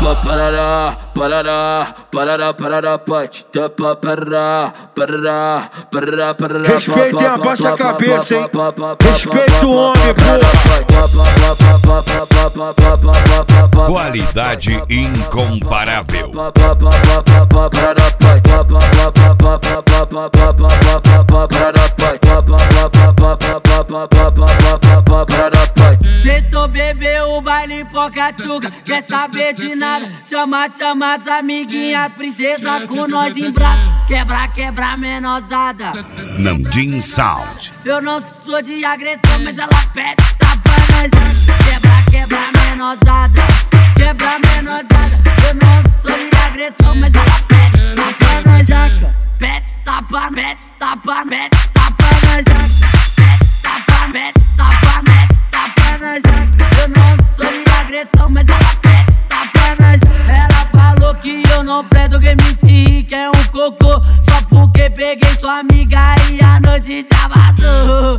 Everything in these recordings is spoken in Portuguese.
Parará, parará, parará, parará, pode tapa, parará, parará, parará, parará. Respeitem, abaixa a cabeça, hein? Respeita o homem, porra. Qualidade incomparável. Sextou, bebeu o baile Pocatchuca. Quer saber de nada? Chama as amiguinhas, princesa com nós em braço. Quebra, menosada. Namdim Sound. Eu não sou de agressão, mas ela pede tapa na jaca. Quebra, menosada. Quebra, menosada. Eu não sou de agressão, mas ela pede tapa na jaca. Pede tapa na jaca. Pede tapa na jaca. Eu não sou de agressão, mas ela pede tapa na jaca. Ela falou que eu não presto, que MC Rick é um cocô. Só porque peguei sua amiga e a noite já vazou.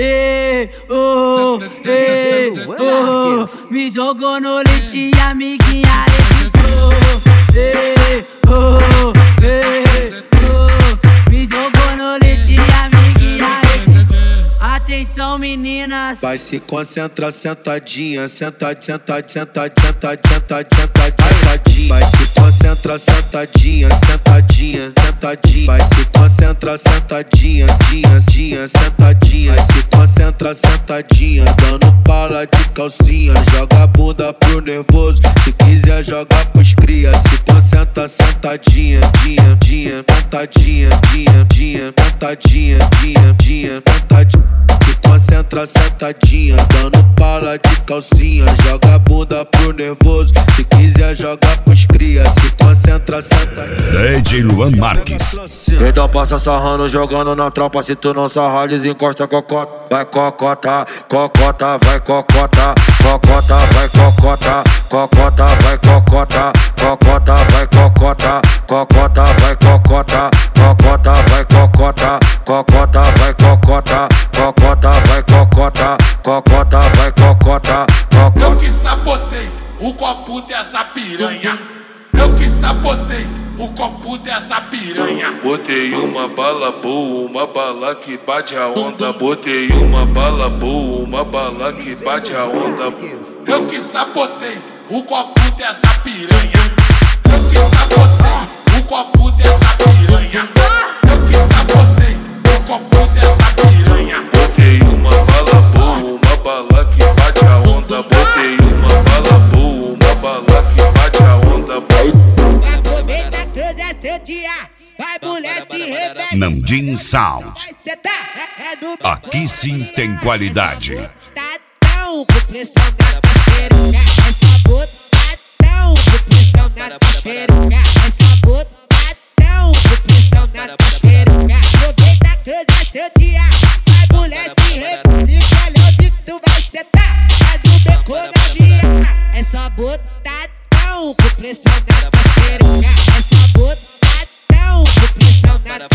Me jogou no lixo e a amiguinha evitou. Me jogou no lixo e a amiguinha evitou. Atenção, meninas. Vai se concentrar sentadinha, sentadinha. Vai se concentrar sentadinha. Vai se concentrar sentadinha, sentadinha. Vai se concentrar sentadinha, dando pala de calcinha. Joga a bunda pro nervoso, se quiser joga pros cria. Se concentra sentadinha, sentadinha. Se concentra sentadinha, dando pala de calcinha. Joga a bunda pro nervoso, se quiser joga pros cria. Se concentra sentadinha. DJ Luan Marques. Então passa sarrando, jogando na tropa. Se tu não sarrar, desencosta cocota. Vai cocota, vai cocota. Cocota, vai cocota. Cocota, vai cocota. Cocota, vai cocota. Cocota, vai cocota. Cocota, vai cocota. Cocota, vai cocota. Cocota, vai cocota. Cocota, vai cocota. Eu que sabotei o copo dessa piranha. Eu que sabotei o copo dessa piranha. Botei uma bala boa, uma bala que bate a onda. Botei uma bala boa, uma bala que bate a onda. Eu que sabotei o copo dessa piranha. Eu que sabotei o copo dessa piranha. Eu que sabotei o copo dessa piranha. Botei uma bala boa, uma bala que bate a onda. Botei uma bala boa, uma bala que bate a onda. Aproveita todo esse dia, vai mulher te rebelde. Namdim Sound. Aqui sim tem qualidade. Botadão com pressão na peruca, essa botadão com pressão na peruca, essa botadão com pressão na peruca. Aproveita todo esse dia, vai mulher te rebelde. Olha onde tu vai sentar, vai do beco na via. Essa botadão com pressão na peruca, essa botadão com pressão na